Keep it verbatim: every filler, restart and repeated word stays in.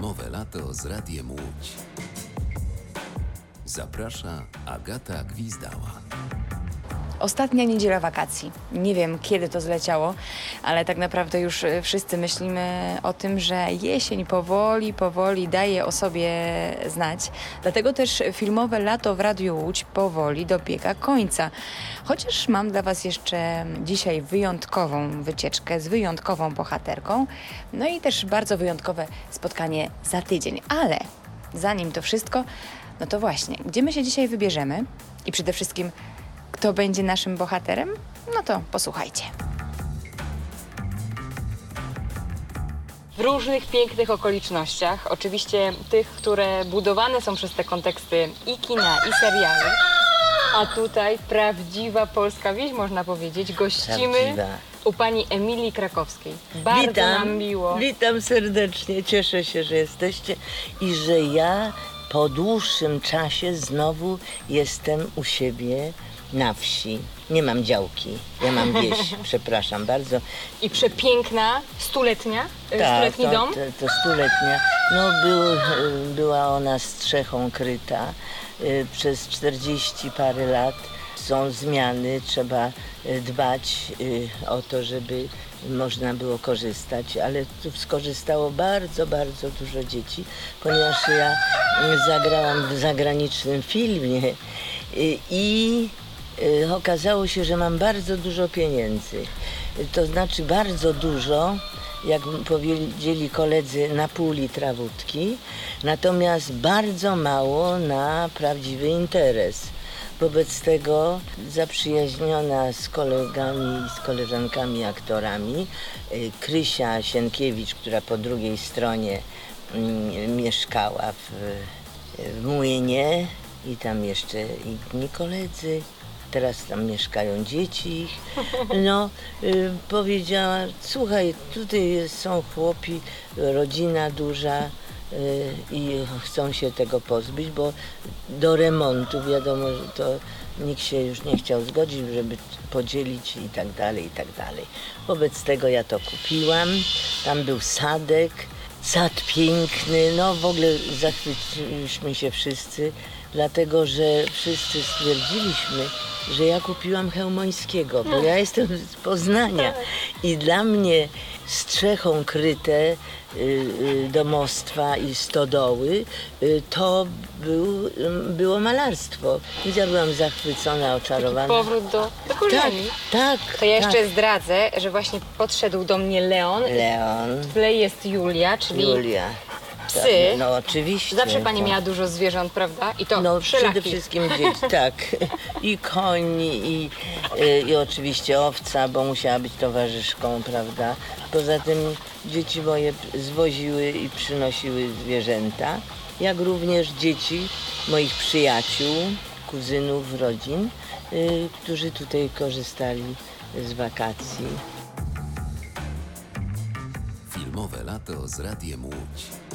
Filmowe lato z Radiem Łódź. Zaprasza Agata Gwizdała. Ostatnia niedziela wakacji. Nie wiem, kiedy to zleciało, ale tak naprawdę już wszyscy myślimy o tym, że jesień powoli, powoli daje o sobie znać. Dlatego też filmowe lato w Radiu Łódź powoli dobiega końca. Chociaż mam dla Was jeszcze dzisiaj wyjątkową wycieczkę z wyjątkową bohaterką, no i też bardzo wyjątkowe spotkanie za tydzień. Ale zanim to wszystko, no to właśnie, gdzie my się dzisiaj wybierzemy i przede wszystkim kto będzie naszym bohaterem? No to posłuchajcie. W różnych pięknych okolicznościach, oczywiście tych, które budowane są przez te konteksty i kina, i serialu, a tutaj prawdziwa polska wieś, można powiedzieć. Gościmy Prawdziwa. u pani Emilii Krakowskiej. Bardzo Witam, nam miło. witam serdecznie, cieszę się, że jesteście i że ja po dłuższym czasie znowu jestem u siebie na wsi. Nie mam działki, ja mam wieś, przepraszam bardzo. I przepiękna, stuletnia, Tak, stuletni to, dom. To, to stuletnia. No, był, była ona strzechą kryta y, przez czterdzieści parę lat. Są zmiany, trzeba y, dbać y, o to, żeby można było korzystać, ale tu skorzystało bardzo, bardzo dużo dzieci, ponieważ ja y, zagrałam w zagranicznym filmie y, i y, okazało się, że mam bardzo dużo pieniędzy. Y, to znaczy bardzo dużo, jak powiedzieli koledzy, na pół litra wódki, natomiast bardzo mało na prawdziwy interes. Wobec tego zaprzyjaźniona z kolegami i z koleżankami aktorami, y, Krysia Sienkiewicz, która po drugiej stronie y, mieszkała w, w Młynie i tam jeszcze inni koledzy. Teraz tam mieszkają dzieci ich. No, y, powiedziała, słuchaj, tutaj są chłopi, rodzina duża y, i chcą się tego pozbyć, bo do remontu wiadomo, że to nikt się już nie chciał zgodzić, żeby podzielić i tak dalej, i tak dalej. Wobec tego ja to kupiłam. Tam był sadek, sad piękny, no w ogóle zachwyciliśmy się wszyscy, dlatego że wszyscy stwierdziliśmy, że ja kupiłam Chełmońskiego, bo ja jestem z Poznania i dla mnie strzechą kryte y, y, domostwa i stodoły y, to był, y, było malarstwo. Więc ja byłam zachwycona, oczarowana. Powrót do, do korzeni. Tak, To ja jeszcze tak. zdradzę, że właśnie podszedł do mnie Leon. Leon, W tle jest Julia, czyli Julia. psy. Tak, no oczywiście. Zawsze pani to- miała dużo zwierząt, prawda? I to No przede wszelakich. wszystkim dzieci, tak. I koń, i, i, i oczywiście owca, bo musiała być towarzyszką, prawda? Poza tym dzieci moje zwoziły i przynosiły zwierzęta, jak również dzieci moich przyjaciół, kuzynów, rodzin, y, którzy tutaj korzystali z wakacji. Filmowe lato z Radiem Łódź.